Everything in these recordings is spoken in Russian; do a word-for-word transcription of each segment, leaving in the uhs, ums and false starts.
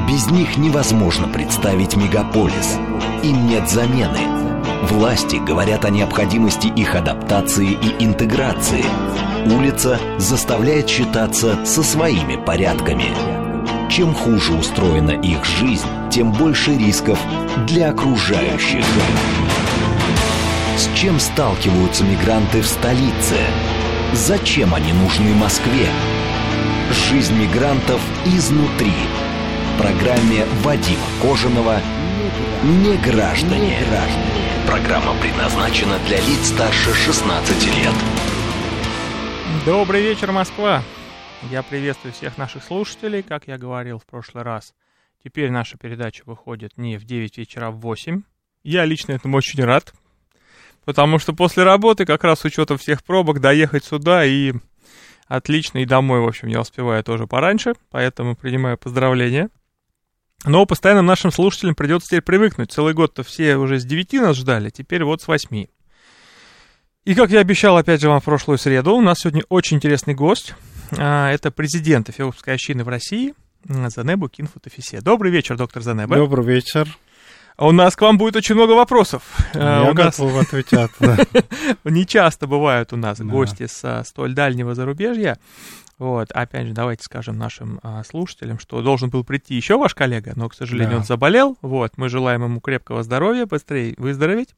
Без них невозможно представить мегаполис. Им нет замены. Власти говорят о необходимости их адаптации и интеграции. Улица заставляет считаться со своими порядками. Чем хуже устроена их жизнь, тем больше рисков для окружающих. С чем сталкиваются мигранты в столице? Зачем они нужны Москве? Жизнь мигрантов изнутри. В программе Вадима Кожаного «Не граждане». Программа предназначена для лиц старше шестнадцати лет. Добрый вечер, Москва! Я приветствую всех наших слушателей, как я говорил в прошлый раз. Теперь наша передача выходит не в девять вечера, а в восемь. Я лично этому очень рад, потому что после работы, как раз с учетом всех пробок, доехать сюда и отлично, и домой, в общем, я успеваю тоже пораньше, поэтому принимаю поздравления. Но постоянным нашим слушателям придется теперь привыкнуть. Целый год-то все уже с девяти нас ждали, теперь вот с восьми. И как я обещал, опять же, вам в прошлую среду, у нас сегодня очень интересный гость. Это президент Эфиопской общины в России Занебу Кинфу-Тефисе. Добрый вечер, доктор Занеба. Добрый вечер. У нас к вам будет очень много вопросов. Я у готов нас... отвечать. Не часто бывают у нас гости со столь дальнего зарубежья. Вот, опять же, давайте скажем нашим а, слушателям, что должен был прийти еще ваш коллега, но, к сожалению, да. он заболел. Вот, мы желаем ему крепкого здоровья, быстрее выздороветь.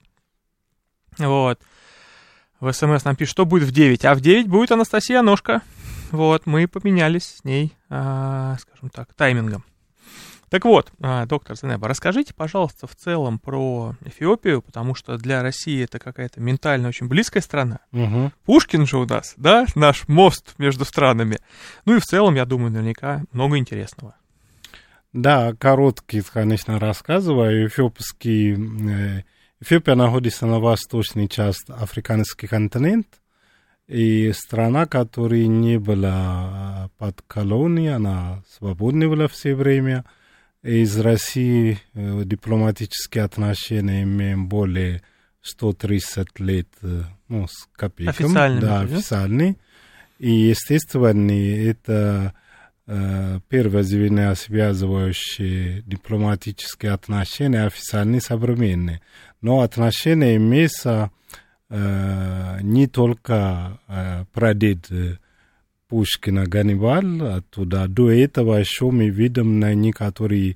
Вот. В СМС нам пишут, что будет в девять, а в девять будет Анастасия Ножка. Вот, мы поменялись с ней, а, скажем так, таймингом. Так вот, а, доктор Занеба, расскажите, пожалуйста, в целом про Эфиопию, потому что для России это какая-то ментально очень близкая страна. Угу. Пушкин же у нас, да, наш мост между странами. Ну и в целом, я думаю, наверняка много интересного. Да, короткий, конечно, рассказываю. Эфиопский, э, Эфиопия находится на восточной части африканский континент. И страна, которая не была под колонией, она свободна была все время. Из России э, дипломатические отношения имеем более сто тридцать лет, э, ну, с копейком. Официальными. Да, официальные. И, естественно, это э, первое звено, связывающее дипломатические отношения, официальные, современные. Но отношения имеются э, не только э, прадед Пушкина Ганнибал, оттуда до этого еще мы видим на некоторые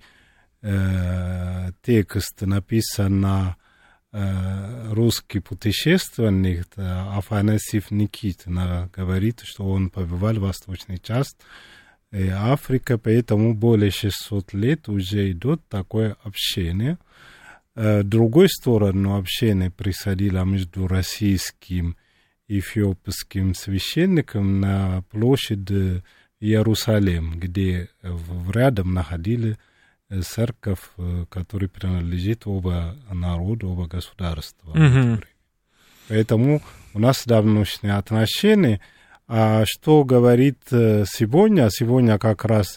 э, тексты, написан на э, русский путешественник, Афанасьев Никита, говорит, что он побывал в восточной части э, Африки, поэтому более шестисот лет уже идет такое общение. С другой стороны, общение происходило между российским эфиопским священником на площади Иерусалим, где рядом находили церковь, которая принадлежит оба народу, оба государства. Mm-hmm. Поэтому у нас давнишние отношения. А что говорит сегодня? Сегодня как раз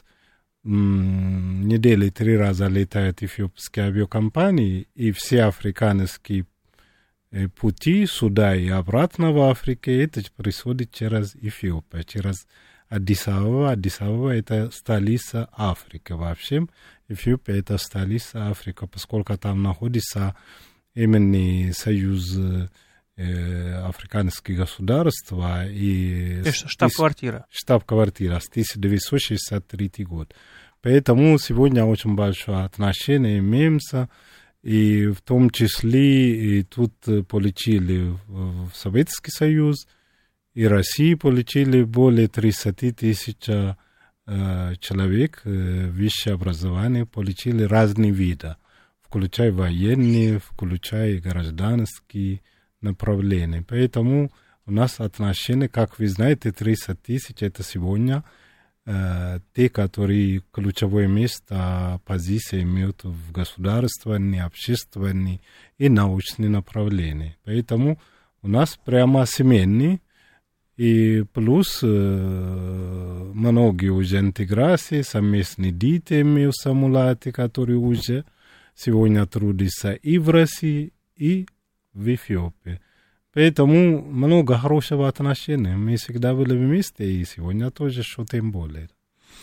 м- недели три раза летают эфиопские авиакомпании, и все африканские пути сюда и обратно в Африке, это происходит через Эфиопию, через Аддис-Абеба. Аддис-Абеба — это столица Африки вообще. Эфиопия — это столица Африки, поскольку там находится именно союз э, африканских государств. И штаб-квартира. Штаб-квартира с тысяча девятьсот шестьдесят третий год. Поэтому сегодня очень большое отношение имеется. И в том числе и тут получили в Советский Союз, и России получили более тридцати тысяч э, человек э, высшее образование, получили разные виды, включая военные, включая гражданские направления. Поэтому у нас отношения, как вы знаете, тридцать тысяч, это сегодня те, которые ключевое место, позиции имеют в государственной, общественной и научной направлении. Поэтому у нас прямо семейный, и плюс э, многие уже интеграции, совместные дети имеются, мулаты, которые уже сегодня трудятся и в России, и в Эфиопии. Поэтому много хорошего отношения. Мы всегда были вместе, и сегодня тоже, что тем более.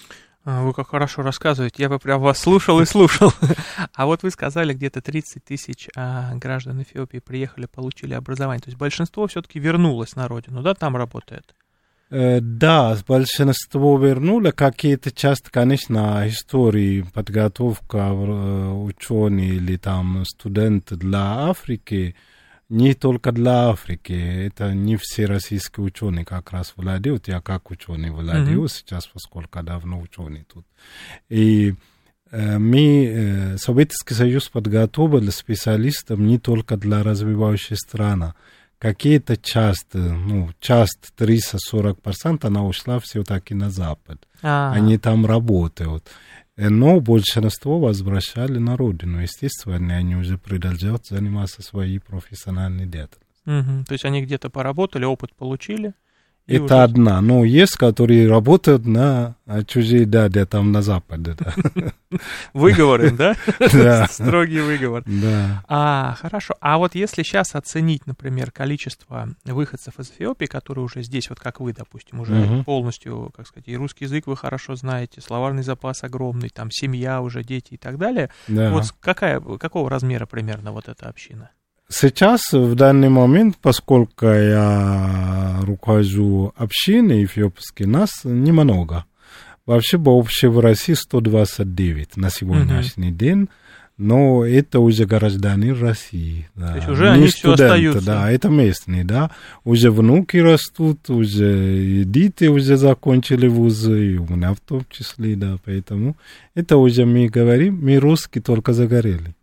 Вы как хорошо рассказываете, я бы прям вас слушал и слушал. А вот вы сказали, где-то тридцать тысяч а, граждан Эфиопии приехали, получили образование. То есть большинство все-таки вернулось на родину, да, там работает? Э, да, большинство вернуло. Какие-то часто, конечно, истории, подготовка э, ученые или там студенты для Африки, не только для Африки, это не все российские ученые как раз владеют, я как ученый владею mm-hmm. сейчас, поскольку давно ученый тут. И э, мы, э, Советский Союз подготовил специалистов не только для развивающих стран. Какие-то часть, ну, часть тридцать сорок процентов она ушла все-таки на Запад. А-а-а. Они там работают. Но большинство возвращали на родину. Естественно, они уже продолжают заниматься своей профессиональной деятельностью. Угу. То есть они где-то поработали, опыт получили? Это уже... одна. Но есть, которые работают на чужие, да, где там на Западе. Да. Выговоры, да? Да. Строгий выговор. Да. А, хорошо. А вот если сейчас оценить, например, количество выходцев из Эфиопии, которые уже здесь, вот как вы, допустим, уже uh-huh. полностью, как сказать, и русский язык вы хорошо знаете, словарный запас огромный, там семья уже, дети и так далее. Да. Вот какая, какого размера примерно вот эта община? Сейчас, в данный момент, поскольку я руковожу общиной эфиопской, нас немного. Вообще, вообще в России сто двадцать девять на сегодняшний uh-huh. день, но это уже граждане России. Да. То есть уже не они студенты, все остаются. Да, это местные, да. Уже внуки растут, уже дети уже закончили вузы, и у меня в том числе, да, поэтому это уже мы говорим, мы русские только загорели.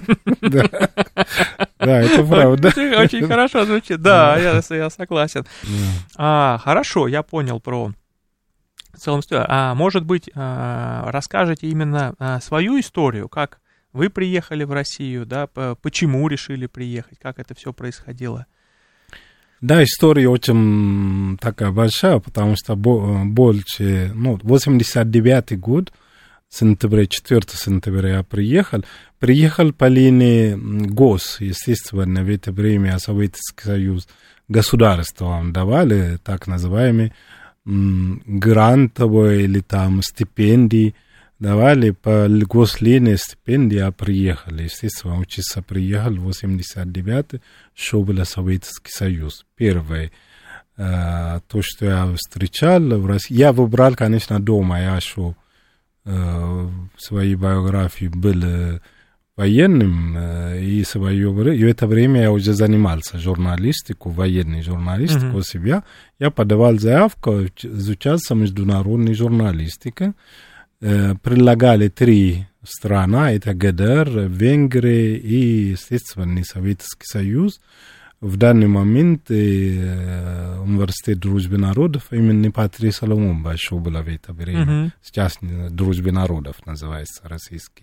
Да, это правда. Очень хорошо звучит. Да, я согласен. Хорошо, я понял про целом. А может быть, расскажете именно свою историю, как вы приехали в Россию, да, почему решили приехать, как это все происходило? Да, история очень такая большая, потому что больше, ну, восемьдесят девятый год, сентября, четвёртого сентября я приехал. Приехал по линии ГОС, естественно, в это время Советский Союз государством давали так называемые грантовые или там стипендии, давали по гослинии стипендии, а приехали. Естественно, учиться приехал в восемьдесят девятый, что был Советский Союз. Первое, то, что я встречал в России, я выбрал, конечно, дома, я шел в своей биографии был военным, и в это время я уже занимался журналистикой, военной журналистикой uh-huh. у себя. Я подавал заявку, изучался международной журналистикой. Предлагали три страны, это ГДР, Венгрия и, естественно, Советский Союз. В данный момент э, университет дружбы народов именно Патрий Соломон большой был в это время. Uh-huh. Сейчас дружбы народов называется российский.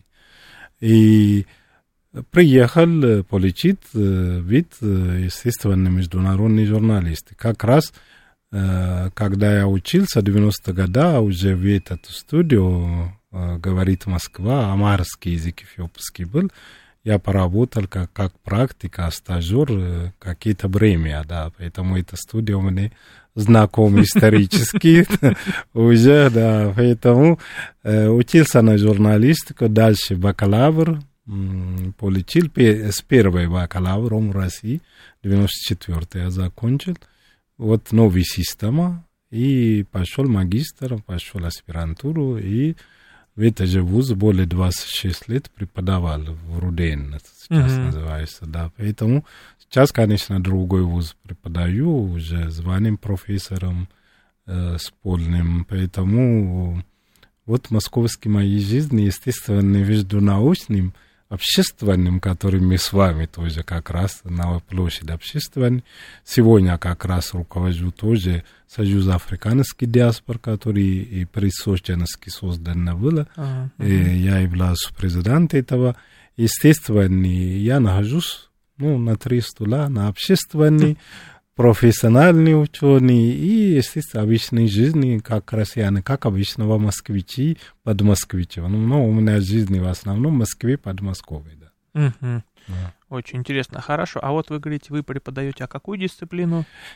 И приехал получить вид, естественно, международной журналисты. Как раз, э, когда я учился в девяностых годах, уже в эту студию э, говорит Москва, амарский язык эфиопский был. Я поработал как, как практика, стажер какие-то время, да, поэтому эта студия у меня знакома исторически уже, да, поэтому учился на журналистику, дальше бакалавр, получил с первой бакалавром в России, девяносто четвёртый я закончил, вот новая система, и пошел магистром, пошел аспирантуру, и в это же вуз более двадцать шесть лет преподавал в Руден, сейчас uh-huh. называется, да. Поэтому сейчас, конечно, другой вуз преподаю, уже званым профессором э, с полным. Поэтому вот московской моей жизни, естественно, между научным, общественным, которым мы с вами тоже как раз на площади общественной. Сегодня как раз руковожу тоже Союз африканский диаспор, который и при Сочинске создан был. Uh-huh. Я являюсь президентом этого. Естественно, я нахожусь ну, на три стула, на общественной, профессиональные ученые и, естественно, обычной жизни, как россияне, как обычного москвичи, подмосквичи. Ну, у меня жизнь в основном в Москве, Подмосковье, да. Uh-huh. Да. Очень интересно. Хорошо. А вот вы говорите, вы преподаете а какую дисциплину?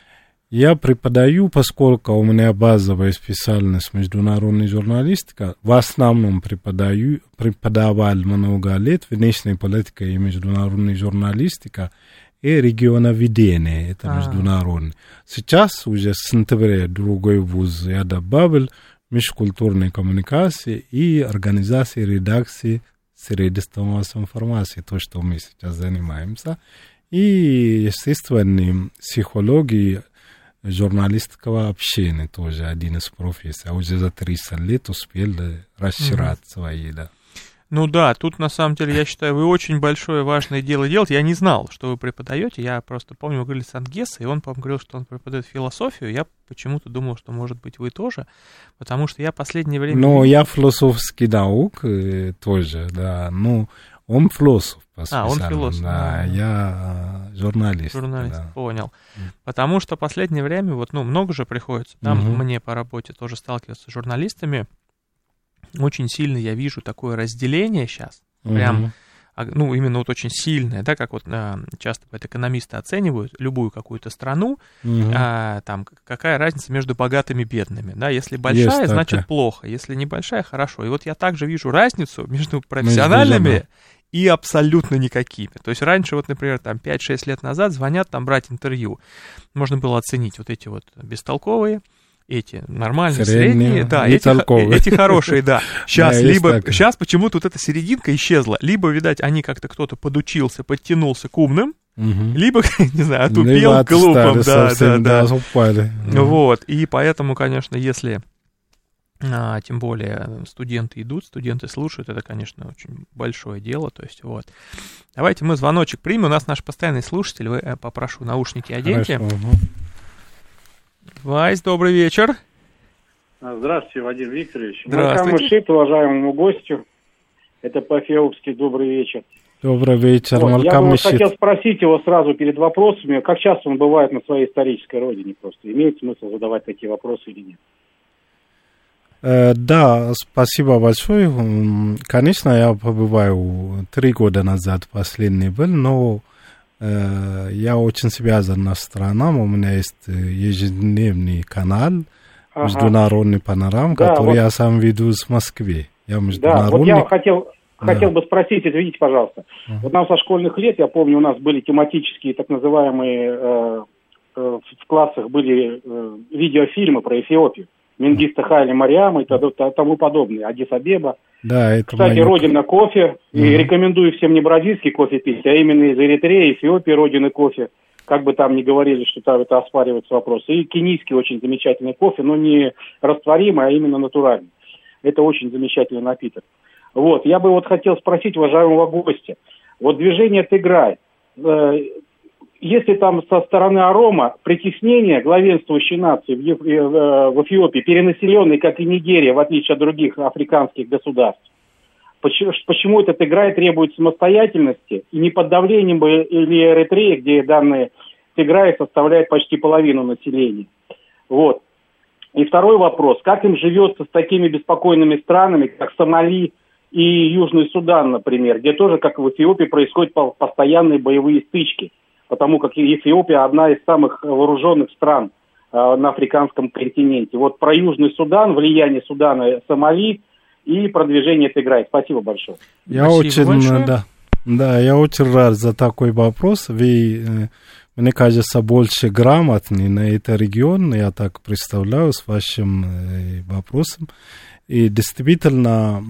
Я преподаю, поскольку у меня базовая специальность международная журналистика, в основном преподаю, преподавал много лет внешняя политика и международная журналистика и регионоведение, это А-а-а. международное. Сейчас уже с сентября другой вуз я добавил межкультурные коммуникации и организации редакции средств массовой информации, то, что мы сейчас занимаемся, и, естественно, психологии журналистского общения тоже один из профессий. А уже за триста лет успел расширять mm-hmm. свои, да. Ну да, тут на самом деле, я считаю, вы очень большое важное дело делаете. Я не знал, что вы преподаете. Я просто помню, мы говорили с Ангесом, и он, по-моему, говорил, что он преподает философию. Я почему-то думал, что, может быть, вы тоже, потому что я последнее время... Ну, я философский наук э, тоже, да. Ну, он философ. А, он философ. Да, я журналист. Журналист, да. Понял. Потому что последнее время, вот, ну, много же приходится, там угу. мне по работе тоже сталкиваться с журналистами. Очень сильно я вижу такое разделение сейчас, угу. прям, ну, именно вот очень сильное, да, как вот а, часто вот экономисты оценивают любую какую-то страну, угу. а, там, какая разница между богатыми и бедными, да, если большая, Есть значит такая. Плохо, если небольшая, хорошо. И вот я также вижу разницу между профессиональными и абсолютно никакими. То есть раньше, вот, например, там пять-шесть лет назад звонят там брать интервью, можно было оценить вот эти вот бестолковые, эти нормальные, средние, средние да, эти, эти хорошие, да. Сейчас, да, либо, сейчас почему-то вот эта серединка исчезла. Либо, видать, они как-то кто-то подучился, подтянулся к умным, угу. либо, не знаю, отупел к глупым. Да, да, да. Упали. Вот, и поэтому, конечно, если, а, тем более, студенты идут, студенты слушают, это, конечно, очень большое дело, то есть, вот. Давайте мы звоночек примем, у нас наш постоянный слушатель, вы, я попрошу, наушники оденьте. Хорошо, угу. Вась, добрый вечер. Здравствуйте, Вадим Викторович. Здравствуйте. Малькам Мышит, уважаемому гостю. Это по-эфиопски добрый вечер. Добрый вечер, вот, Малькам Я бы Мышит. хотел спросить его сразу перед вопросами, как часто он бывает на своей исторической родине просто. Имеет смысл задавать такие вопросы или нет? Э, да, спасибо большое. Конечно, я побываю три года назад, последний был, но я очень связан с странам, у меня есть ежедневный канал, ага. международный панорам, да, который вот... я сам веду с Москвы. Я международный... Да, вот я хотел, да. хотел бы спросить, извините, пожалуйста. Uh-huh. Вот нам со школьных лет, я помню, у нас были тематические, так называемые, э, э, в классах были э, видеофильмы про Эфиопию. Менгиста Хайли Мариама и тому подобное, Аддис-Абеба. Да, это Кстати, моя... родина кофе, и mm-hmm. рекомендую всем не бразильский кофе пить, а именно из Эритреи, Эфиопии, родины кофе, как бы там ни говорили, что там это оспаривается вопрос. И кенийский очень замечательный кофе, но не растворимый, а именно натуральный. Это очень замечательный напиток. Вот, я бы вот хотел спросить уважаемого гостя, вот движение «Тиграй», э, если там со стороны Арома притеснение главенствующей нации в, Еф... в Эфиопии, перенаселенной, как и Нигерия, в отличие от других африканских государств, почему, почему этот Тиграй требует самостоятельности и не под давлением бы или Эритреи, где данные Тиграи составляют почти половину населения. Вот. И второй вопрос. Как им живется с такими беспокойными странами, как Сомали и Южный Судан, например, где тоже, как и в Эфиопии, происходят постоянные боевые стычки? Потому как Эфиопия одна из самых вооруженных стран э, на африканском континенте. Вот про Южный Судан, влияние Судана, Сомали и продвижение Тиграй. Спасибо большое. Я Спасибо очень, большое. Да, да, я очень рад за такой вопрос. Вы, мне кажется, больше грамотны на этот регион, я так представляю, с вашим э, вопросом. И действительно...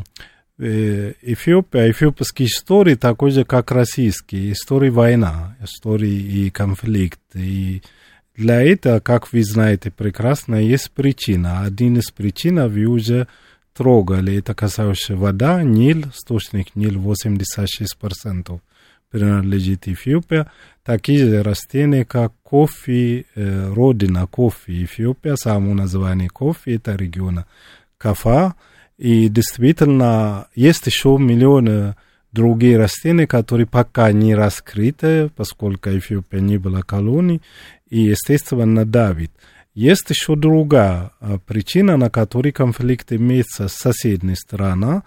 Эфиопия, эфиопские истории такой же, как российские, истории война, истории и конфликт. И для этого, как вы знаете прекрасно, есть причина. Один из причин вы уже трогали, это касается вода, Нил, источник Нил, восемьдесят шесть процентов принадлежит Эфиопии. Такие же растения, как кофе, родина кофе Эфиопия, само название кофе, это региона Кафа. И действительно, есть еще миллионы других растений, которые пока не раскрыты, поскольку Эфиопия не была колонией, и, естественно, давит. Есть еще другая причина, на которой конфликт имеется с соседней страной,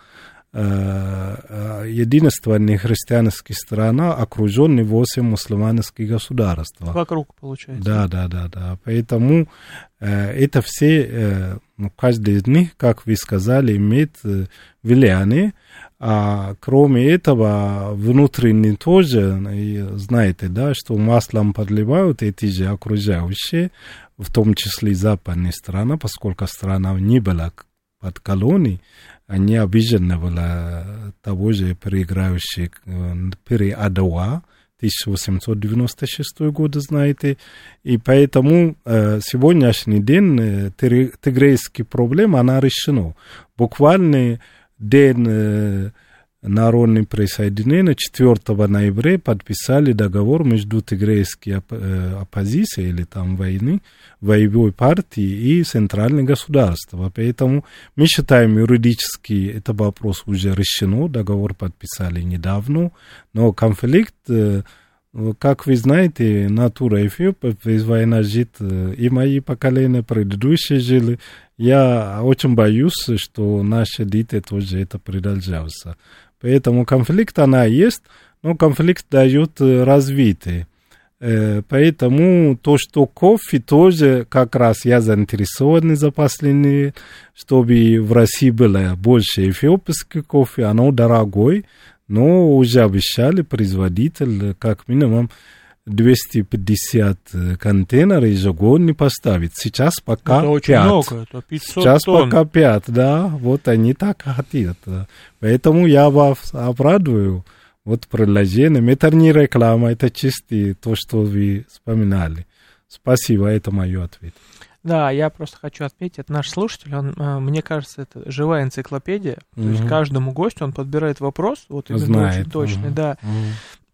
единственная христианская страна, окруженная восемь мусульманских государств. Вокруг, получается. Да, да, да, да. Поэтому это все, ну, каждый из них, как вы сказали, имеет влияние. А кроме этого, внутренне тоже, знаете, да, что маслом подливают эти же окружающие, в том числе западные страны, поскольку страна не была под колонией, они обижены были того же проиграющего при Адауа, тысяча восемьсот девяносто шестой год, знаете, и поэтому э, сегодняшний день э, тигрейская проблема, она решена. Буквально день э, народного присоединения, четвёртого ноября подписали договор между тигрейской оп- э, оппозицией или там войны, воевой партией и центральным государством. Поэтому мы считаем, юридически этот вопрос уже решен, договор подписали недавно, но конфликт, э, как вы знаете, натура Эфиопии, без войны жить, э, и мои поколения предыдущие жили. Я очень боюсь, что наши дети тоже это продолжаются. Поэтому конфликт она есть, но конфликт дает развитие. Поэтому то, что кофе тоже, как раз я заинтересован за последние, чтобы в России было больше эфиопский кофе, оно дорогой, но уже обещали производитель как минимум двести пятьдесят контейнеров ежегодно поставить. Сейчас пока это очень пять. Много, это пятьсот Сейчас тонн. пока пять, да. Вот они так хотят. Поэтому я вас обрадую вот предложением. Это не реклама, это чисто то, что вы вспоминали. Спасибо, это мой ответ. Да, я просто хочу отметить, это наш слушатель, он, мне кажется, это живая энциклопедия. То Mm-hmm. есть каждому гостю он подбирает вопрос, вот именно Знает. очень точный, Mm-hmm. да. Mm-hmm.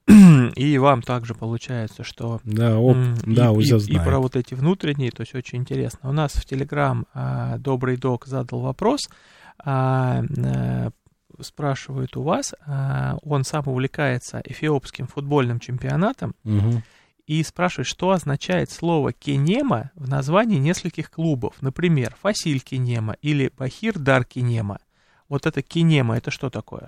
И вам также получается, что да, оп, м, да, и, уже и, знаю. и про вот эти внутренние, то есть очень интересно. У нас в Телеграм а, Добрый Док задал вопрос, а, а, спрашивает у вас, а, он сам увлекается эфиопским футбольным чемпионатом, Угу. и спрашивает, что означает слово «Кенема» в названии нескольких клубов, например, Фасиль Кенема или Бахир Дар Кенема. Вот это Кенема, это что такое?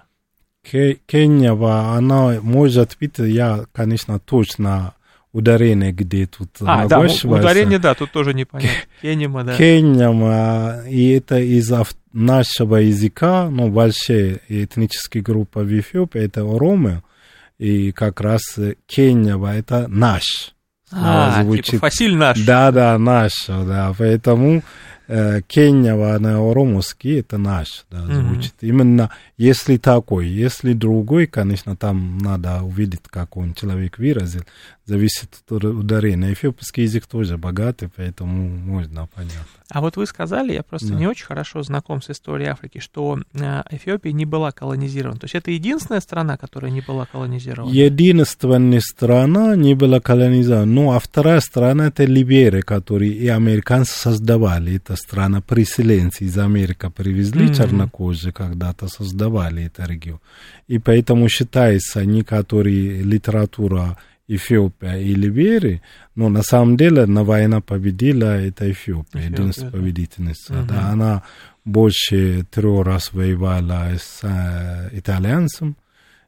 Кения, она может быть, я, конечно, точно ударение, где тут А, да, ударение, да, тут тоже непонятно. Кенема, да. Кения, и это из нашего языка, ну, большая этническая группа в Эфиопии, это Ромы, и как раз Кения, это наш. А, звучит. Типа Фасиль наш. Да, да, наш, да, поэтому э, Кения, она оромовский, это наш, да, звучит. Mm-hmm. Именно если такой, если другой, конечно, там надо увидеть, как он человек выразил, зависит от ударения. Эфиопский язык тоже богатый, поэтому можно понять. А вот вы сказали, я просто да. не очень хорошо знаком с историей Африки, что Эфиопия не была колонизирована. То есть это единственная страна, которая не была колонизирована? Единственная страна не была колонизирована. Ну, а вторая страна — это Либерия, которую и американцы создавали. Это страна переселенцев из Америки привезли mm-hmm. чернокожие, когда-то создавали этот регион. И поэтому считается, некоторые литература Эфиопия и Либерия, но на самом деле на война победила это Эфиопия, Эфиопия единственная да. победительница. Uh-huh. Да, она больше трех раз воевала с э, итальянцем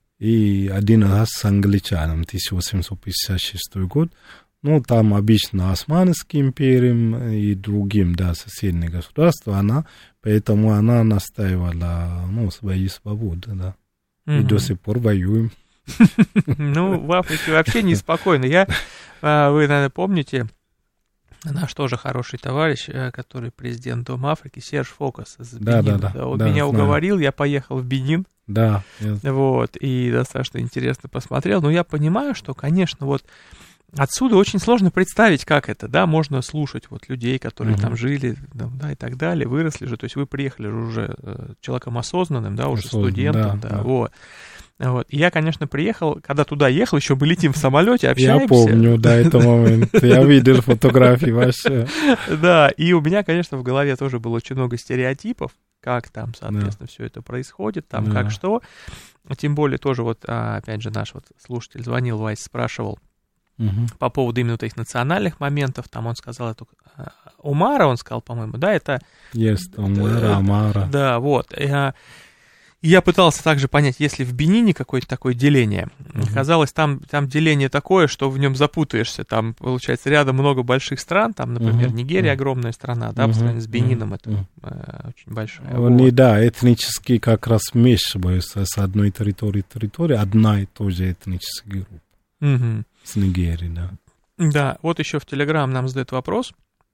и один раз с англичаном, тысяча восемьсот пятьдесят шестой год. Ну, там обычно Османской империей и другим, да, соседним государствам, она, поэтому она настаивала, ну, свои свободы, да. Uh-huh. И до сих пор воюем. Ну, в Африке вообще неспокойно. Я, вы, наверное, помните, наш тоже хороший товарищ, который президент Дома Африки, Серж Фокас из да, Бенина. да, да, Он да, меня знаю. уговорил, я поехал в Бенин. Да. Вот, и достаточно интересно посмотрел. Но я понимаю, что, конечно, вот отсюда очень сложно представить, как это, да, можно слушать вот людей, которые uh-huh. там жили, да, и так далее, выросли же, то есть вы приехали уже человеком осознанным, да, уже Осознан, студентом, да, да, да. вот. Вот. И я, конечно, приехал, когда туда ехал, еще мы летим в самолете, общаемся. Я помню, да, этот момент. Я видел фотографии ваши. Да, и у меня, конечно, в голове тоже было очень много стереотипов, как там, соответственно, все это происходит, там как что. Тем более тоже вот, опять же, наш вот слушатель звонил, Вайс спрашивал по поводу именно этих национальных моментов. Там он сказал эту Умара, он сказал, по-моему, да, это... Есть Умара, Амара. Да, вот. Я пытался также понять, есть ли в Бенине какое-то такое деление. Uh-huh. Казалось, там, там деление такое, что в нем запутаешься. Там, получается, рядом много больших стран. Там, например, uh-huh. Нигерия огромная страна, да, uh-huh. по сравнению с Бенином это uh-huh. э, очень большая. Они, вот. Да, этнически как раз смешиваются с одной территории к территории. Одна и та же этническая группа. Uh-huh. С Нигерией, да. Да, вот еще в Телеграм нам задают вопрос.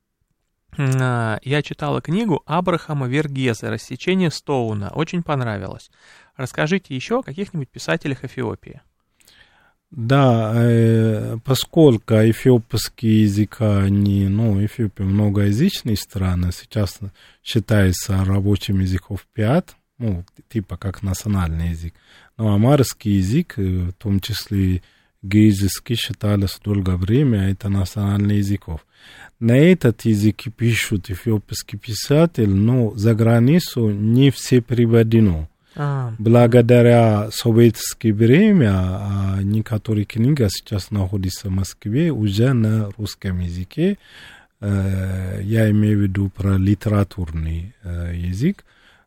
Я читала книгу Абрахама Вергезе «Рассечение Стоуна». Очень понравилось. Расскажите еще о каких-нибудь писателях Эфиопии. Да, э, поскольку эфиопский язык, они, ну, Эфиопия многоязычная страна, сейчас считается рабочим языком пять, ну, типа как национальный язык. Но амарский язык, в том числе гейзский, считался долгое время, это национальный языков. На этот язык пишут эфиопский писатель, но за границу не все переведено. А. Благодаря советское время некоторые книги сейчас находятся в Москве уже на русском языке. Я имею в виду про литературный язык,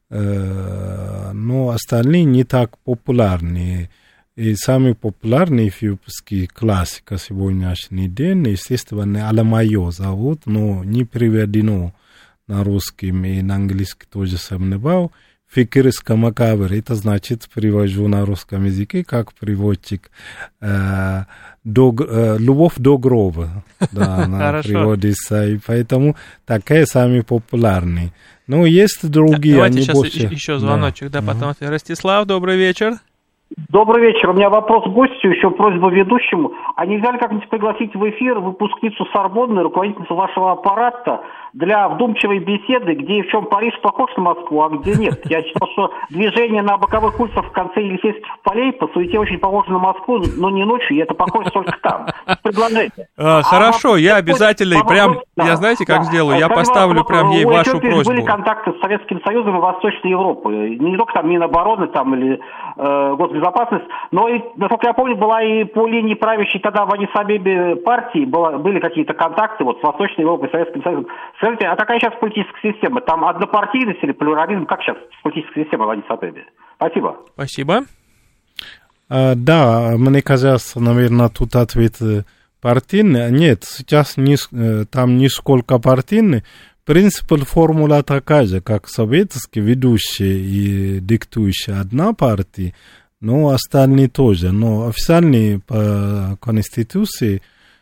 но остальные не так популярны. И самый популярный эфиопский классик сегодняшний день, естественно, Аламайо зовут, но не переведено на русский и на английский тоже сомневал. Фикр из Камакабр, это значит, перевожу на русском языке, как переводчик, э, до, э, «Любовь до гроба», да, она переводится, и поэтому такие самые популярные. Но есть другие, давайте они сейчас больше... еще звоночек, да, да потом. Uh-huh. Ростислав, добрый вечер. Добрый вечер. У меня вопрос к гостю, еще просьба ведущему. А нельзя ли как-нибудь пригласить в эфир выпускницу Сорбонны, руководительницу вашего аппарата, для вдумчивой беседы, где и в чем Париж похож на Москву, а где нет? Я читал, что движение на боковых улицах в конце Елисейских полей по суете очень похоже на Москву, но не ночью, и это похоже только там. Предложение. А, хорошо, а я обязательно, вопрос, прям, да, я знаете, как да. сделаю? Я поставлю вопрос, прям ей вашу просьбу. Были контакты с Советским Союзом и Восточной Европой. Не только там Минобороны там, или э, госбезопасность, но, и, насколько я помню, была и по линии правящей тогда в Аддис-Абебе партии, была, были какие-то контакты вот, с Восточной Европой и Советским Союзом. Скажите, а какая сейчас политическая система? Там однопартийность или плюрализм? Как сейчас политическая система в Аддис-Абебе? Спасибо. Спасибо. А, да, мне кажется, наверное, тут ответ партийный. Нет, сейчас не, там не сколько партийный. Принцип, формула такая же, как советский, ведущий и диктующий одна партия, но остальные тоже. Но официально по Конституции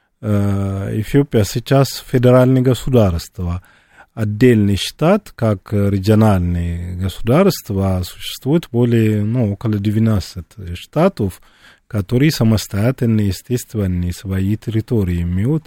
Эфиопия сейчас федеральное государство. Отдельный штат, как региональные государства, существует более, ну, около девяноста штатов, которые самостоятельно, естественно, свои территории имеют,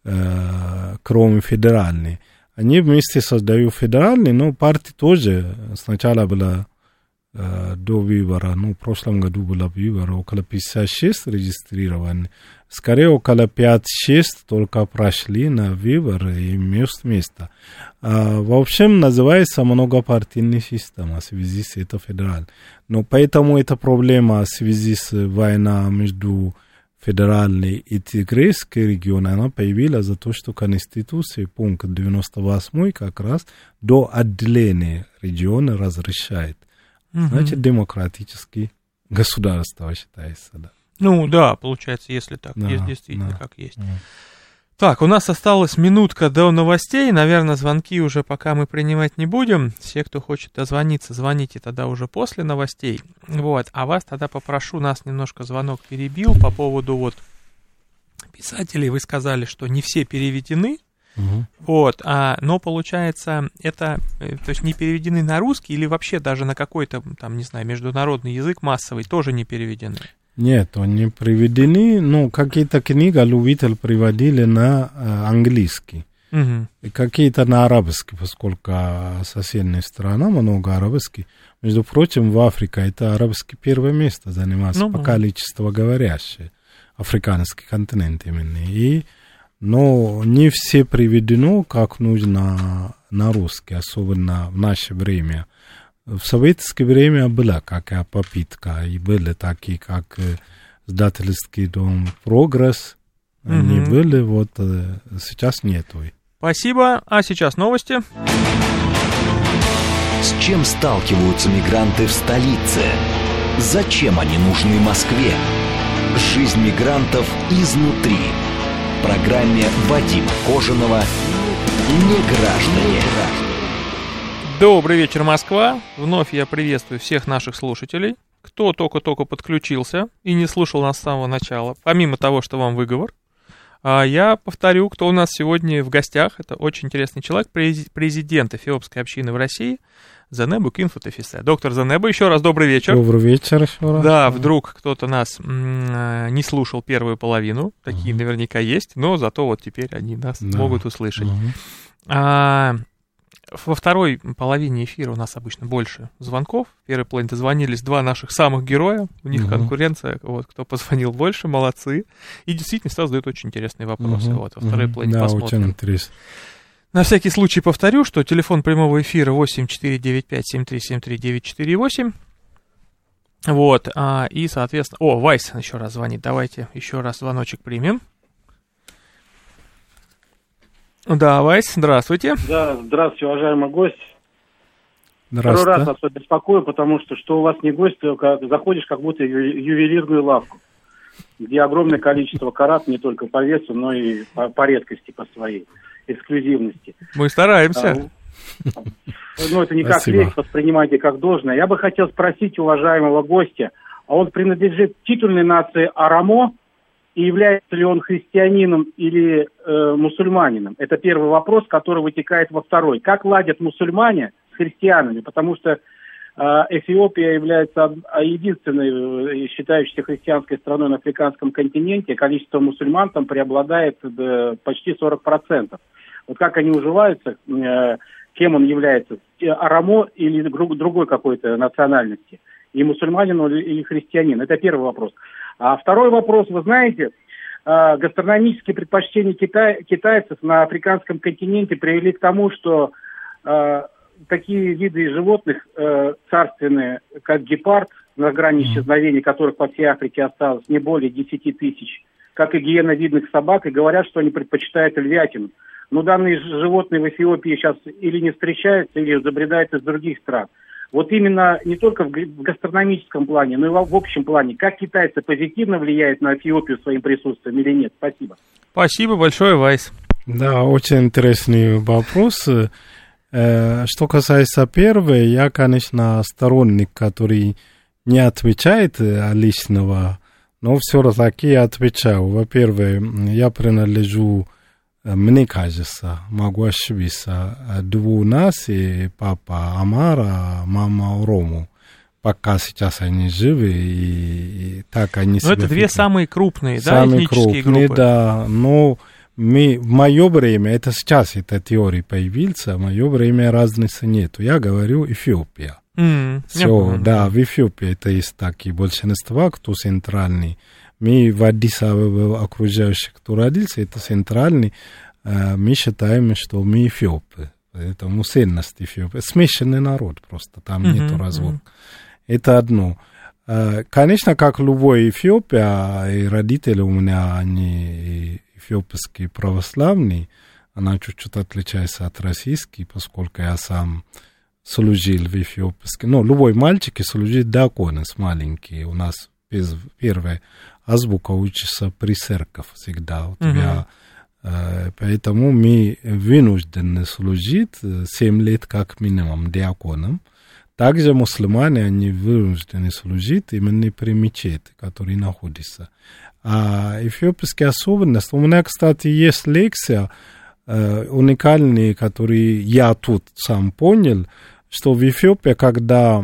э, кроме федеральной. Они вместе создают федеральный, но партия тоже сначала была э, до выбора, ну, в прошлом году было выбора, около пятьдесят шесть регистрированы. Скорее, около пять-шесть только прошли на выбор и имеют место. А, в общем, называется многопартийная система в связи с этим федеральной. Но поэтому эта проблема в связи с войной между федеральной и тигрейской регионом, она появилась за то, что Конституция, пункт девяносто восемь, как раз до отделения региона разрешает. Угу. Значит, демократические государства считается, да. Ну да, получается, если так, да, есть действительно да, как есть. Да. Так, у нас осталась минутка до новостей. Наверное, звонки уже пока мы принимать не будем. Все, кто хочет дозвониться, звоните тогда уже после новостей. Вот, а вас тогда попрошу, нас немножко звонок перебил по поводу вот писателей. Вы сказали, что не все переведены. Угу. Вот, а, но получается, это, то есть не переведены на русский или вообще даже на какой-то, там, не знаю, международный язык массовый тоже не переведены? Нет, они переведены, ну, какие-то книги любители переводили на э, английский, угу. и какие-то на арабский, поскольку соседняя страна много арабский. Между прочим, в Африке это арабский первое место занимается ну, по количеству говорящих, африканский континент именно. И, но не все переведено, как нужно на русский, особенно в наше время. В советское время была какая попытка, и были такие, как издательский дом «Прогресс», mm-hmm. они были, вот сейчас нету. Спасибо, а сейчас новости. С чем сталкиваются мигранты в столице? Зачем они нужны Москве? Жизнь мигрантов изнутри. В программе Вадима Кожаного «Неграждане». Добрый вечер, Москва. Вновь я приветствую всех наших слушателей. Кто только-только подключился и не слушал нас с самого начала, помимо того, что вам выговор, я повторю, кто у нас сегодня в гостях. Это очень интересный человек, президент эфиопской общины в России, Занебу Кинфу-Тефисе. Доктор Занебу, еще раз добрый вечер. Добрый вечер еще раз. Да, вдруг кто-то нас м- не слушал первую половину, такие uh-huh. наверняка есть, но зато вот теперь они нас да. могут услышать. Uh-huh. А, во второй половине эфира у нас обычно больше звонков. В первой половине дозвонились два наших самых героя, у них uh-huh. конкуренция, вот, кто позвонил больше, молодцы. И действительно всегда задают очень интересные вопросы. Uh-huh. Вот, во второй uh-huh. половине да, посмотрим. Очень интересно. На всякий случай повторю, что телефон прямого эфира восемь четыре девять пять семь три семь три девять четыре восемь. Вот, а, и, соответственно... О, Вайс еще раз звонит. Давайте еще раз звоночек примем. Да, Вайс, здравствуйте. Да, здравствуйте, уважаемый гость. Здравствуйте. Второй раз вас беспокою, потому что что у вас не гость, только заходишь как будто в ювелирную лавку, где огромное количество карат не только по весу, но и по, по редкости по своей эксклюзивности. Мы стараемся. А, ну, это не как лезть, воспринимайте как должное. Я бы хотел спросить уважаемого гостя, а он принадлежит титульной нации Орамо, и является ли он христианином или э, мусульманином? Это первый вопрос, который вытекает во второй. Как ладят мусульмане с христианами? Потому что э, Эфиопия является единственной считающейся христианской страной на африканском континенте. Количество мусульман там преобладает до почти сорок процентов. Вот как они уживаются, э, кем он является, Орамо или друг, другой какой-то национальности, и мусульманин или христианин? Это первый вопрос. А второй вопрос, вы знаете, э, гастрономические предпочтения китай, китайцев на африканском континенте привели к тому, что э, такие виды животных э, царственные, как гепард, на грани исчезновения которых по всей Африке осталось не более десяти тысяч, как и гиеновидных собак, и говорят, что они предпочитают львятину. Но данные животные в Эфиопии сейчас или не встречаются, или забредают из других стран. Вот именно не только в гастрономическом плане, но и в общем плане. Как китайцы позитивно влияют на Эфиопию своим присутствием или нет? Спасибо. Спасибо большое, Вайс. Да, очень интересный вопрос. Что касается первого, я, конечно, сторонник, который не отвечает личного, но все-таки отвечаю. Во-первых, я принадлежу, мне кажется, могу ошибиться, дву наций, папа Амара, мама Орому. Пока сейчас они живы, и, и так они себя... Но это две самые крупные, самые да, этнические крупные, группы? Да, но мы, в мое время, это сейчас эта теория появилась, в мое время разницы нету. Я говорю Эфиопия. Mm, Все, да, в Эфиопии это есть такие большинства, кто центральный. Мы в Аддис Абебе окружающих, кто родился, это центральный. Мы считаем, что мы эфиопы. Это мусульманность Эфиопии. Смешанный народ просто, там mm-hmm, нету развода. Mm-hmm. Это одно. Конечно, как любой Эфиопия, и родители у меня, они эфиопские православные, она чуть-чуть отличается от российской, поскольку я сам служил в эфиопске. Ну, любой мальчик служит диаконом с маленький. У нас без первой азбука учится при церкви всегда. У тебя, uh-huh. э, поэтому мы вынуждены служить семь лет как минимум диаконом. Также мусульмане, они вынуждены служить именно при мечети, который находится. А эфиопская особенность, у меня, кстати, есть лекция э, уникальная, которую я тут сам понял, что в Эфиопии, когда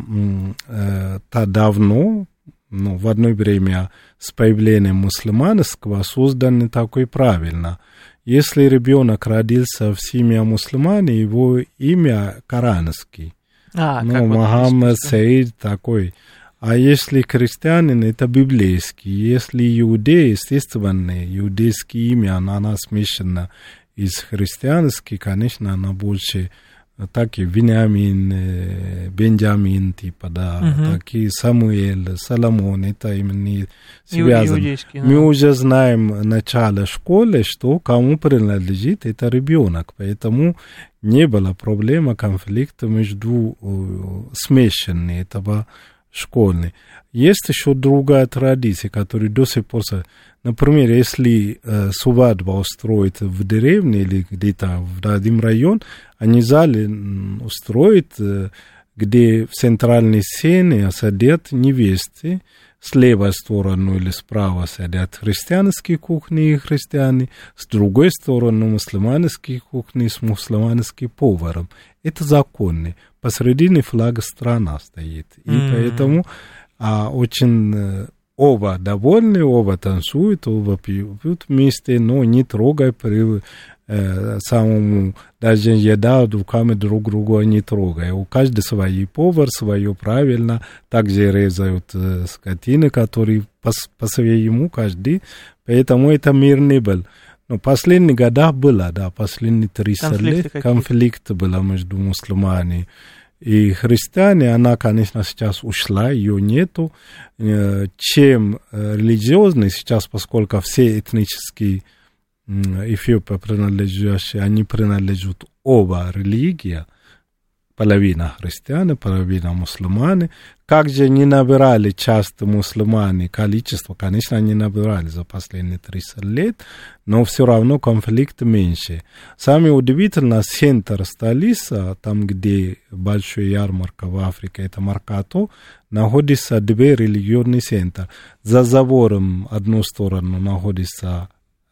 э, то давно, ну, в одно время с появлением мусульманского, создано такое правильно. Если ребенок родился в семье мусульман, его имя коранский. А, ну, Мухаммад, Саид такой. А если крестьянин, это библейский. Если иудей, естественно, иудейское имя, она смешана из христианских, конечно, она больше так и Вениамин, Бенджамин, типа, да, угу. так и Самуэль, Соломон, это именно связано. Мы да. уже знаем в начале школы, что кому принадлежит это ребенок, поэтому не было проблемы конфликта между смешанными этого школьные. Есть еще другая традиция, которая до сих пор... Например, если э, свадьба устроит в деревне или где-то в один район, они зали устроят, э, где в центральной сцене сидят невесты, с левой стороны или справа сидят христианские кухни и христиане, с другой стороны мусульманские кухни с мусульманским поваром. Это законно. Посредине флага страна стоит. И mm-hmm. поэтому а, очень... Оба довольны, оба танцуют, оба пьют вместе, но не трогай при э, самому, даже еда руками друг друга не трогай. У каждого свой повар, свое правильно, также резают э, скотины, которые по, по своему каждый, поэтому это мир не был. Но последние года было, да, последние триста лет конфликт был между мусульманами и христиане, она, конечно, сейчас ушла, ее нету. Чем религиозные сейчас, поскольку все этнические Эфиопии принадлежащие, они принадлежат оба религии, половина христиане, половина мусульмане. Как же не набирали часто мусульмане количество, конечно, они набирали за последние триста лет, но все равно конфликт меньше. Самое удивительное, центр столицы, там, где большая ярмарка в Африке, это Маркато, находится две религиозные центры. За забором одну сторону находится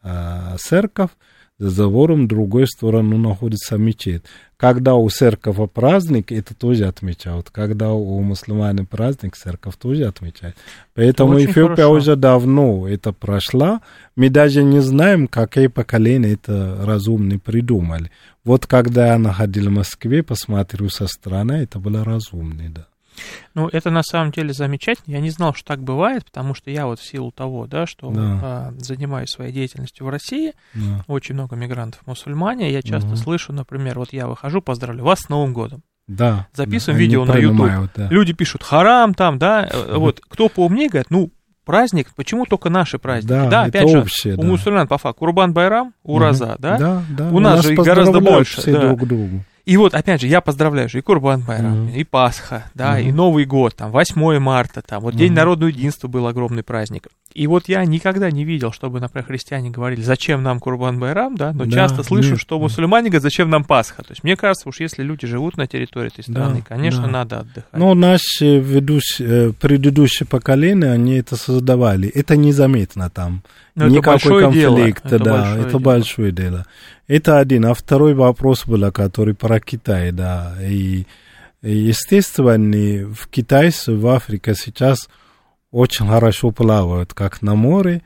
э, церковь, за забором другой сторону находится мечеть. Когда у церкви праздник, это тоже отмечают. Когда у мусульман праздник, церковь тоже отмечает. Поэтому очень Эфиопия хорошо. Уже давно это прошла. Мы даже не знаем, какие поколения это разумно придумали. Вот когда я находил в Москве, посмотрю со стороны, это было разумно, да. Ну, это на самом деле замечательно. Я не знал, что так бывает, потому что я вот в силу того, да, что да. а, занимаюсь своей деятельностью в России, да. очень много мигрантов-мусульмане, я часто угу. слышу, например, вот я выхожу, поздравляю вас с Новым годом. Да. Записываем да, видео на YouTube. Да. Люди пишут харам там, да, вот, кто поумнее, говорит, ну, праздник, почему только наши праздники? Да, да опять же, общее, у да. мусульман по факту Курбан-Байрам, Ураза, угу. да? Да, да. У, у нас, нас же гораздо больше. Все да. друг другу. И вот, опять же, я поздравляю же и Курбан-Байрам, mm-hmm. и Пасха, да, mm-hmm. и Новый год, там, восьмое марта, там, вот mm-hmm. День народного единства был огромный праздник. И вот я никогда не видел, чтобы, например, христиане говорили, зачем нам Курбан-Байрам, да, но да, часто слышу, нет, что мусульмане говорят, зачем нам Пасха. То есть, мне кажется, уж если люди живут на территории этой страны, да, конечно, да. надо отдыхать. Но наши ведущие, предыдущие поколения, они это создавали. Это незаметно там. Но никакой конфликт, это да, большое это дело. большое дело. Это один. А второй вопрос был, который про Китай, да. И, и естественно, в Китае, в Африке сейчас очень хорошо плавают, как на море,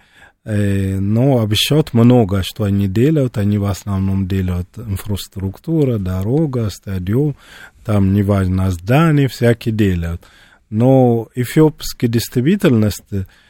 э, но обещают много, что они делают. Они в основном делают инфраструктуру, дорога, стадион, там неважно, здания, всякие делают. Но эфиопская действительность,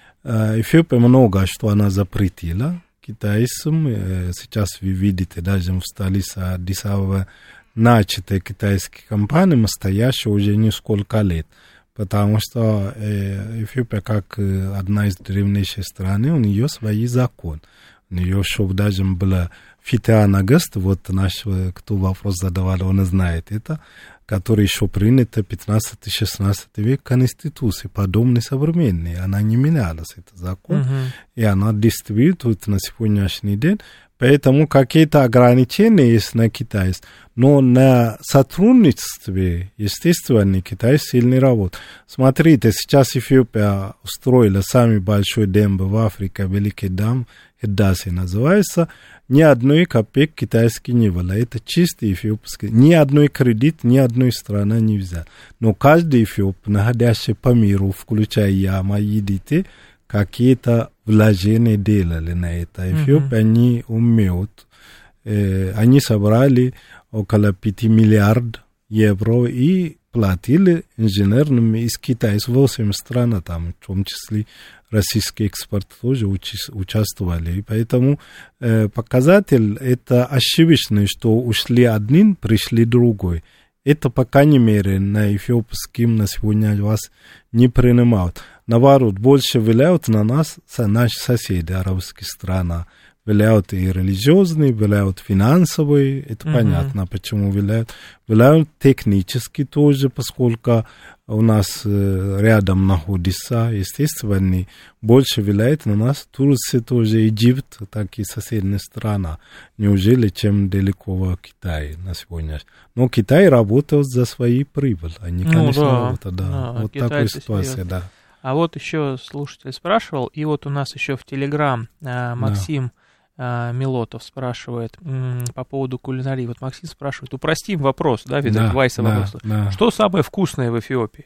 Эфиопия много, что она запретила китайцам. Сейчас вы видите, даже в столице Аддис Абаба начатые китайские компании, настоящие уже несколько лет. Потому что Эфиопия, как одна из древнейших стран, у нее свои законы. У нее, чтобы даже было Фитеанагаст, вот наш, кто вопрос задавал, он знает это, который еще принято пятнадцатый-шестнадцатый век Конституции, подобной современной. Она не менялась, это закон, uh-huh. и она действует на сегодняшний день. Поэтому какие-то ограничения есть на Китае. Но на сотрудничестве, естественно, Китай сильно работает. Смотрите, сейчас Эфиопия устроила самый большой демб в Африке, Великий дам, Хедаси называется. Ни одной копейки китайской не было. Это чистый эфиопский. Ни одной кредит, ни одной страны не взял. Но каждый эфиоп, находящий по миру, включая я, мои дети, какие-то вложения делали на это. Эфиопия, mm-hmm. они умеют. Э, они собрали около пяти миллиардов евро и платили инженерным из Китая, из восемь стран, там, в том числе российский экспорт тоже учи- участвовали. И поэтому э, показатель это ошибочный, что ушли один, пришли другой. Это, по крайней мере, на эфиопским на сегодня вас не принимают. Наоборот, больше влияют на нас наши соседи, арабские страны. Влияют и религиозные, влияют финансовые, это mm-hmm. понятно, почему влияют. Влияют технически тоже, поскольку у нас э, рядом находится, естественно, больше влияет на нас Турция тоже, Египет, так и соседние страны. Неужели, чем далеко Китай на сегодня? Но Китай работает за свои прибыли, они, ну, конечно, да, работают, да. Да, вот такая ситуация, да. А вот еще слушатель спрашивал, и вот у нас еще в Телеграм э, Максим... Да. Милотов спрашивает м, по поводу кулинарии. Вот Максим спрашивает, упростим вопрос, да, Виталий да, Вайса да, вопрос. Да. Что самое вкусное в Эфиопии?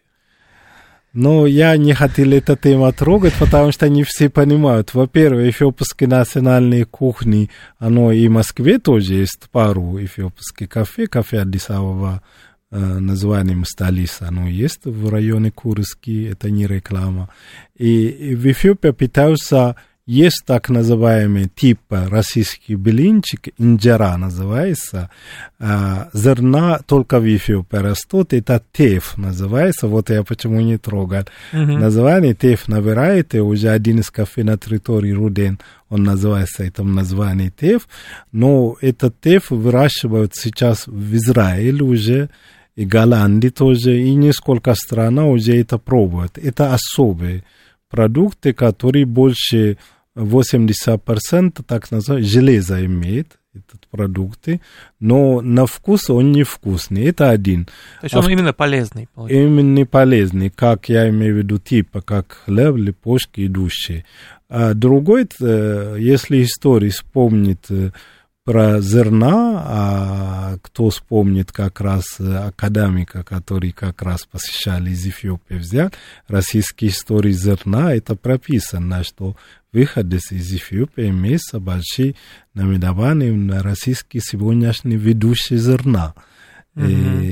Ну, я не хотел эту тему трогать, потому что не все понимают. Во-первых, эфиопские национальные кухни, оно и в Москве тоже есть пару эфиопских кафе, кафе Аддис Абаба, э, названием столица, оно есть в районе Курски, это не реклама. И, и в Эфиопии питаются... Есть так называемый тип российский блинчик, инджера называется, а, зерна только в Эфиопии растут, это теф называется, вот я почему не трогал. Uh-huh. Название теф набираете, уже один из кафе на территории Руден, он называется этим названием теф, но этот теф выращивают сейчас в Израиле уже, и Голландии тоже, и несколько стран уже это пробуют. Это особые продукты, которые больше восемьдесят процентов так называемого железа имеет, этот продукты, но на вкус он не вкусный. Это один. То есть он а именно полезный? Получается. Именно полезный, как я имею в виду, типа как хлеб, лепешки идущие. А другой, если история вспомнит про зерна, а кто вспомнит как раз академика, который как раз посещали из Эфиопии, взял российские истории зерна, это прописано, что выход из Эфиопии имеется большие намедования на российские сегодняшние ведущие зерна. Mm-hmm.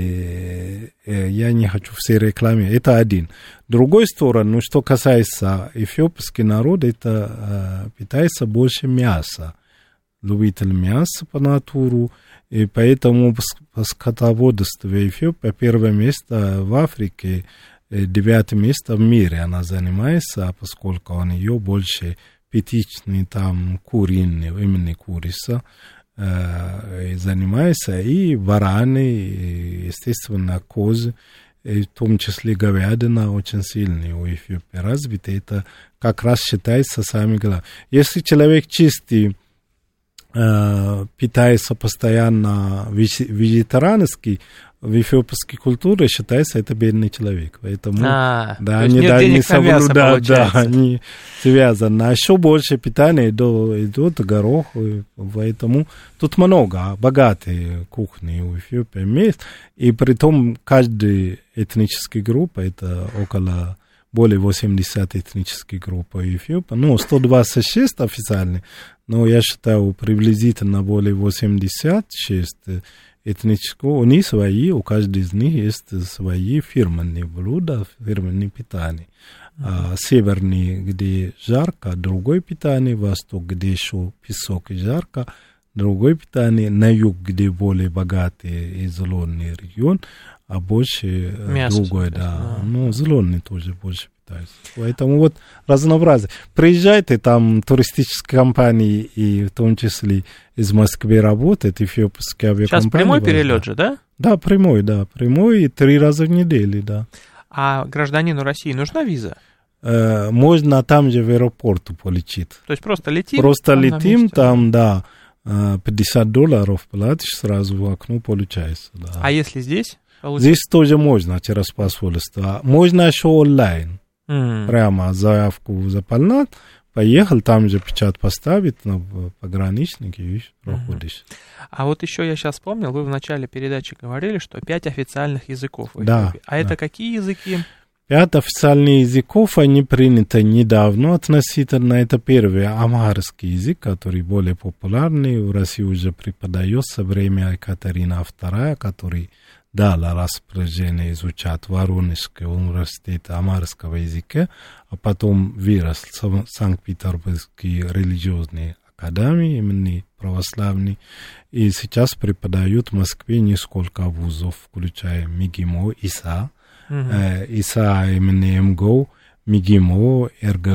И, и, я не хочу все рекламировать. Это один. Другой стороны, что касается эфиопского народа, это э, питается больше мяса. Любитель мяса по натуру, и поэтому по скотоводству Эфиопии первое место в Африке, девятое место в мире она занимается, поскольку он ее больше птичный, там, куриный, именно курица, э, занимается, и бараны, и, естественно, козы, и в том числе говядина очень сильная у Эфиопии развита, это как раз считается самым главным. Если человек чистый, питается постоянно вегетариански, в эфиопской культуре считается это бедный человек. Поэтому а, да, они да, не соблюдают, да, они связаны. А еще больше питания идет горох, поэтому тут много, богатые кухни у Эфиопии есть. И при том каждая этническая группа, это около более восемьдесят этнических групп в Эфиопии, ну, сто двадцать шесть официальных, но я считаю приблизительно более восемьдесят шесть этнических, они свои, у каждой из них есть свои фирменные блюда, фирменные питания. Mm-hmm. А, северный, где жарко, другое питание, восток, где еще песок и жарко, другое питание, на юг, где более богатый и зеленый регион, а больше мясо, другое, да. да. Ну, зеленый тоже больше питается. Поэтому вот разнообразие. Приезжайте, там туристические компании, и в том числе из Москвы работают, эфиопские авиакомпании. Сейчас прямой перелет же, да? Да, прямой, да. Прямой, и три раза в неделю, да. А гражданину России нужна виза? Э, можно там же в аэропорту полететь. То есть просто летим? Просто там летим, там, да. пятьдесят долларов платишь, сразу в окно получается. Да. А если здесь? Получается? Здесь тоже можно через посольство. Можно еще онлайн. Mm. Прямо заявку заполнять, поехал, там же печать поставить на пограничнике и проходишь. Mm-hmm. А вот еще я сейчас вспомнил, вы в начале передачи говорили, что пять официальных языков в да, Эфиопии. А да. Это какие языки? Пять официальных языков, они приняты недавно относительно. Это первый амхарский язык, который более популярный. В России уже преподается время Екатерина вторая, который дала распоряжение изучать в Воронежский университет амарского языка, а потом вырос в Санкт-Петербургской религиозной академии, именно православной, и сейчас преподают в Москве несколько вузов, включая МИГИМО, ИСА, mm-hmm. ИСА именно МГО, МИГИМО,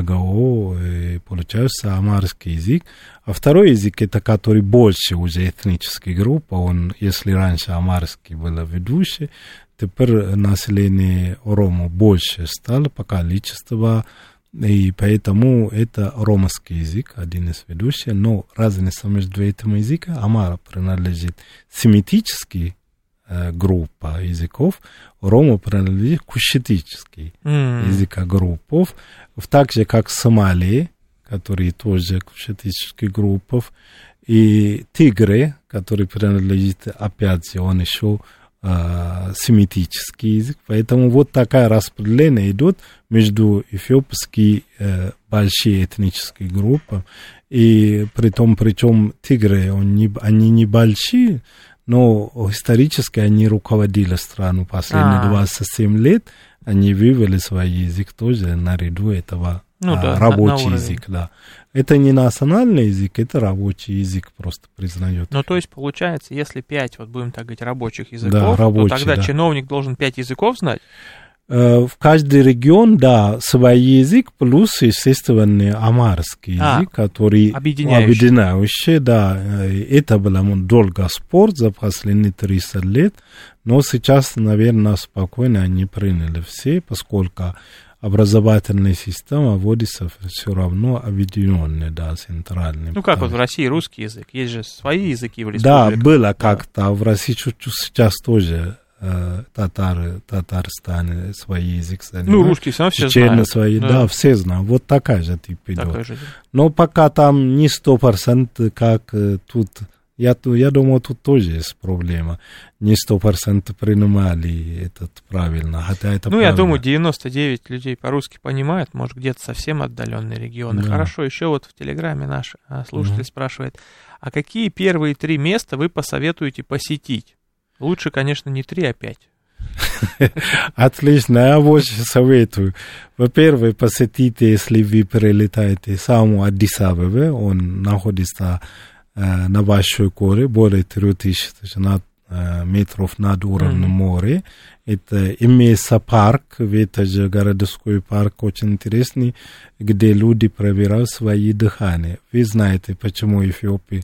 РГГО, получается амарский язык. А второй язык, это который больше уже этническая группа, он, если раньше амарский был ведущий, теперь население Ромо больше стало по количеству, и поэтому это ромский язык, один из ведущих, но разница между этим языком, амара принадлежит семитический, группа языков, Рома принадлежит кушетический mm. языка группов, так же как Сомали, которые тоже кушетические группы, и Тигре, который принадлежит, опять же, он еще э, семитический язык, поэтому вот такая распределение идет между эфиопскими э, большие этнические группы, и при том, причем Тигре, он не, они не большие, но исторически они руководили страну последние А-а-а. двадцать семь лет, они вывели свой язык тоже наряду этого ну, а, да, рабочий язык. Да. Это не национальный язык, это рабочий язык просто признает. Ну, то есть, получается, если пять, вот будем так говорить, рабочих языков, да, рабочий, то тогда да. чиновник должен пять языков знать? В каждый регион, да, свой язык, плюс, естественно, амарский язык, а, который объединяющий. объединяющий, да, это был долго спор за последние триста лет, но сейчас, наверное, спокойно они приняли все, поскольку образовательная система вводится все равно объединенная, да, центральная. Ну, как вот в России русский язык, есть же свои языки в республике. Да, было как-то, в России чуть-чуть сейчас тоже татары, Татарстане свой язык занимают. Ну, русский все равно все знают. Свои, да. да, все знают. Вот такая же тип идет. Же. Но пока там не сто процентов, как тут, я, я думаю, тут тоже есть проблема. Не сто процентов принимали этот правильно, хотя это Ну, правильно. Я думаю, девяносто девять людей по-русски понимают, может, где-то совсем отдаленные регионы. Да. Хорошо, еще вот в Телеграме наш слушатель mm-hmm. спрашивает, а какие первые три места вы посоветуете посетить? Лучше, конечно, не три, а пять. Отлично, я очень советую. Во-первых, посетите, если вы прилетаете саму Аддис-Абебе, он находится э, на Большой горе, более трех тысяч э, метров над уровнем mm-hmm. моря. Это имеется парк, это же городской парк, очень интересный, где люди проверяют свои дыхания. Вы знаете, почему Эфиопия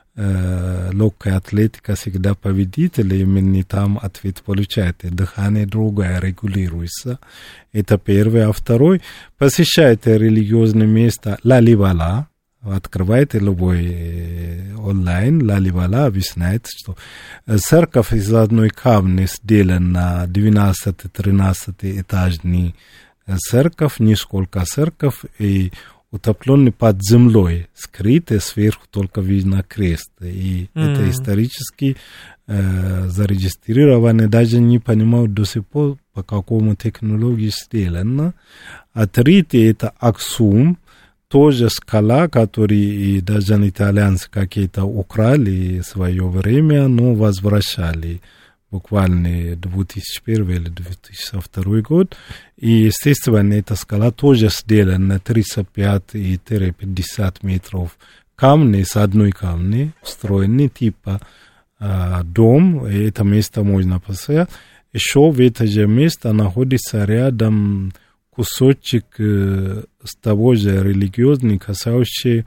легкая атлетика всегда победитель, именно там ответ получаете. Дыхание другое регулируется. Это первое. А второй, посещайте религиозное место Лалибала. Открывайте любой онлайн Лалибала, вы знаете, что церковь из одной камни сделана двенадцать-тринадцать этажный церковь, несколько церковь, и утопленный под землей, скрытый, сверху только видно крест. И mm. это исторически э, зарегистрировано, даже не понимают до сих пор, по какому технологии сделано. А третье, это Аксум, тоже скала, которую даже итальянцы какие-то украли в свое время, но возвращали. Буквально две тысячи первый или две тысячи второй год. И, естественно, эта скала тоже сделана тридцать пять и пятьдесят метров камни, с одной камни, встроены типа э, дом, и это место можно посмотреть. Еще в это же место находится рядом кусочек э, с того же религиозный, касающий,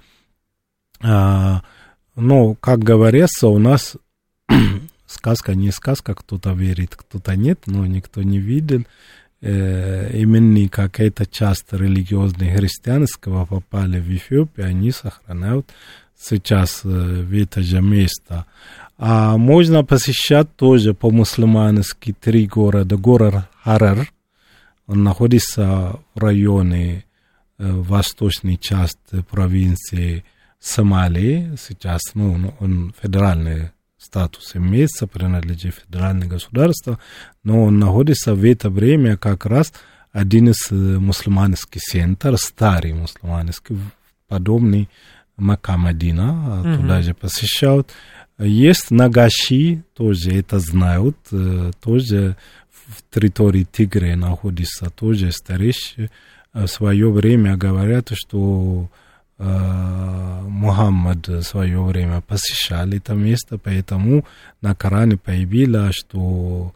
э, ну, как говорится, у нас сказка, не сказка, кто-то верит, кто-то нет, но никто не видел. Э, именно какая-то часть религиозной христианского попали в Эфиопию, они сохраняют сейчас э, в это же место. А можно посещать тоже по-мусульмански три города. Город Харар, он находится в районе э, восточной части провинции Сомали. Сейчас, ну, он федеральный статус имеется, принадлежит федеральное государство, но он находится в это время как раз один из мусульманских центров, старый мусульманский, подобный Мекка, Медина, mm-hmm. туда же посещают. Есть нагаши, тоже это знают, тоже в территории Тигре находится, тоже старейшие. В свое время говорят, что Мухаммад в свое время посещал это место, поэтому на Коране появилось, что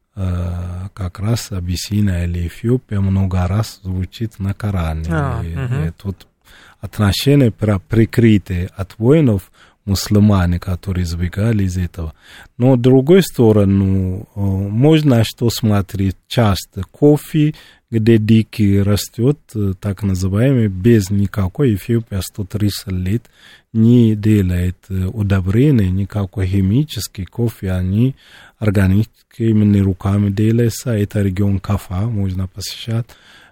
как раз Абиссиния или Эфиопия много раз звучит на Коране. А, и, угу. и тут отношения прикрыты от воинов, мусульмане, которые избегали из этого. Но с другой стороны, можно что смотреть часто. Кофе, где дикий растет, так называемый, без никакой, Эфиопия сто тридцать лет не делает удобрения, никакой химический кофе, они органическими руками делаются. Это регион Кафа, можно посещать.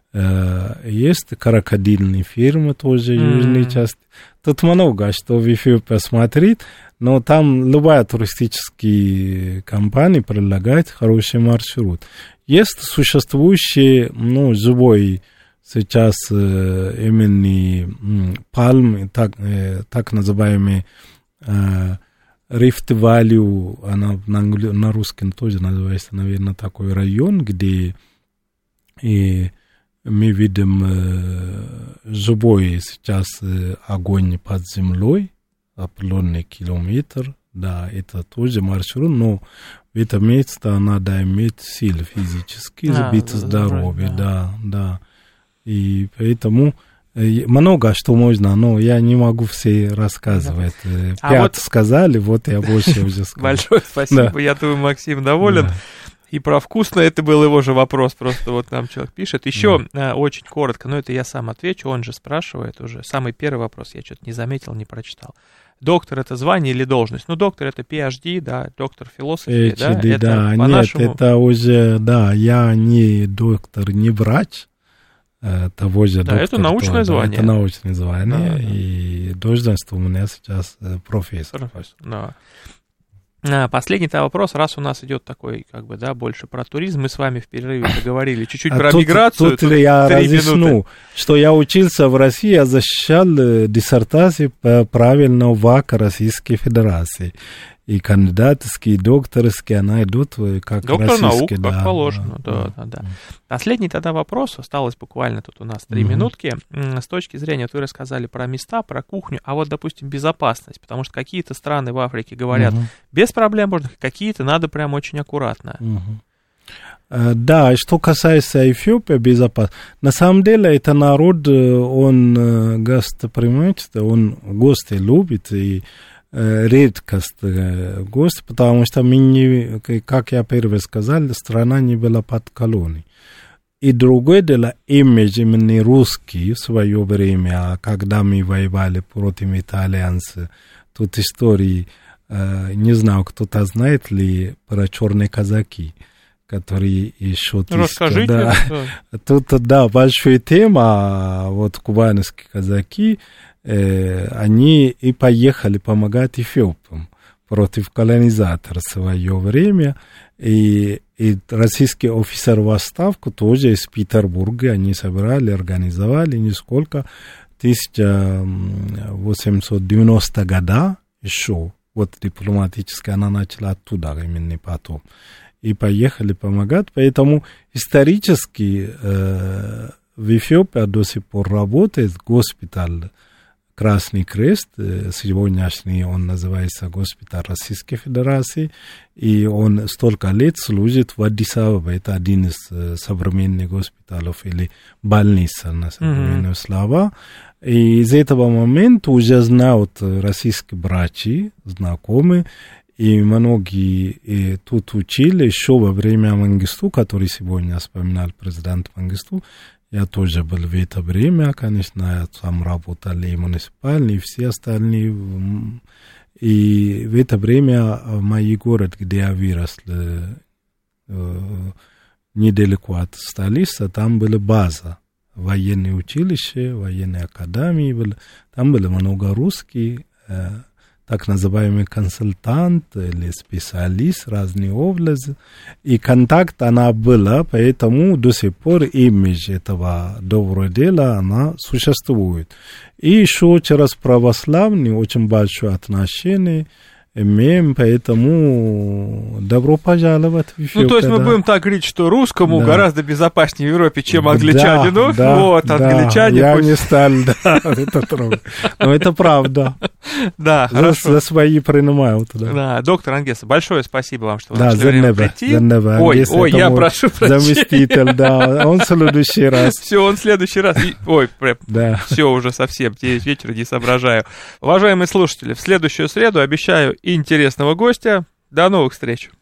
Есть крокодильные фирмы тоже, mm-hmm. южной части. Тут много что в Эфиопии смотреть, но там любая туристическая компания предлагает хороший маршрут. Есть существующий, ну, живой сейчас э, именно пальмы, так, э, так называемые э, Rift Valley, она на, на русском тоже называется, наверное, такой район, где и мы видим э, живой сейчас э, огонь под землей, определенный километр, да, это тоже маршрут, но в это место надо иметь силы физические, а, быть здоровьем, да. да, да. И поэтому э, много что можно, но я не могу все рассказывать. Да. А Пять вот... сказали, вот я больше уже сказал. Большое спасибо, я думаю, Максим доволен. И про вкусно это был его же вопрос, просто вот нам человек пишет. Еще да. очень коротко, но это я сам отвечу, он же спрашивает уже. Самый первый вопрос, я что-то не заметил, не прочитал. Доктор — это звание или должность? Ну, доктор — это пи эйч ди, да, доктор философии, да? Это да, нет, нашему... это уже, да, я не доктор, не врач того же да, доктора. это научное то, звание. Это научное звание, да, и да. должность у меня сейчас профессор. профессор да. Последний-то вопрос, раз у нас идет такой, как бы, да, больше про туризм, мы с вами в перерыве поговорили чуть-чуть а про тут, миграцию. Тут, тут я разъясню, минуты. Что я учился в России, я защищал диссертацию по правильному ВАК Российской Федерации. И кандидатские, и докторские, она идут как доктор российские. Доктор наук, да, как положено, да, да, да, да. Последний тогда вопрос, осталось буквально тут у нас три mm-hmm. минутки. С точки зрения, вот вы рассказали про места, про кухню, а вот, допустим, безопасность, потому что какие-то страны в Африке говорят, mm-hmm. без проблем можно, какие-то надо прям очень аккуратно. Mm-hmm. Да, что касается Эфиопии, безопасности, на самом деле это народ, он гостеприимчивый, он гости любит, и редкость гость, потому что мы не, как я первый сказал, страна не была под колонией. И другое дело, имидж именно русский в свое время, когда мы воевали против итальянцев, тут истории, не знаю, кто-то знает ли про черные казаки, которые еще... Расскажите. Да, тут, да, большая тема, вот кубанские казаки, они и поехали помогать эфиопам против колонизатора в свое время. И, и российский офицер в отставку тоже из Петербурга они собирали, организовали несколько. тысяча восемьсот девяностые года еще, вот дипломатически она начала оттуда именно потом. И поехали помогать. Поэтому исторически э, в Эфиопии до сих пор работает госпиталь Красный Крест, сегодняшний он называется госпиталь Российской Федерации, и он столько лет служит в Аддис-Абебе. Это один из современных госпиталей или больниц на современные mm-hmm. слова. И из этого момента уже знают российские врачи, знакомые, и многие и тут учили еще во время Мангисту, который сегодня вспоминал президент Мангисту. Я тоже был в это время, конечно, я сам работал и муниципальный, и все остальные. И в это время мой город, где я вырос, недалеко от столицы, там была база, военное училище, военные академии, были, там было много русских, так называемый консультант или специалист разные области. И контакт она была, поэтому до сих пор имидж этого доброго дела, она существует. И еще через православные очень большое отношение. имеем, поэтому добро пожаловать в Эфиопию. Ну, то есть мы да. будем так говорить, что русскому да. гораздо безопаснее в Европе, чем англичанину. Да, да, вот, да. англичане... Я пусть... не стал, да, это трудно. Но это правда. Да, за, хорошо. За свои принимают, да. Да, доктор Ангеса, большое спасибо вам, что вы да, нашли время неба, прийти. Неба. Ой, Ангес, ой, я прошу прощения. Заместитель, да, он в следующий раз. Все, он в следующий раз. Ой, да. все уже совсем, девять вечера, не соображаю. Уважаемые слушатели, в следующую среду обещаю интересного гостя. До новых встреч.